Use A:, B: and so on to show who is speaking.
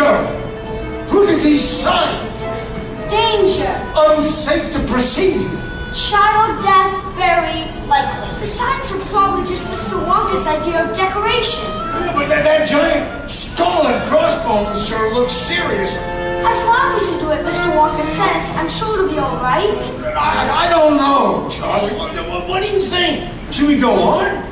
A: Charlie, look at these signs.
B: Danger.
A: Unsafe to proceed.
B: Child death, very likely. The signs are probably just Mr. Wonka's idea of decoration.
A: Yeah, but that giant skull and crossbones sure looks serious.
B: As long as you do what Mr. Wonka says, I'm sure it'll be all right.
A: I don't know, Charlie. What do you think? Should we go on?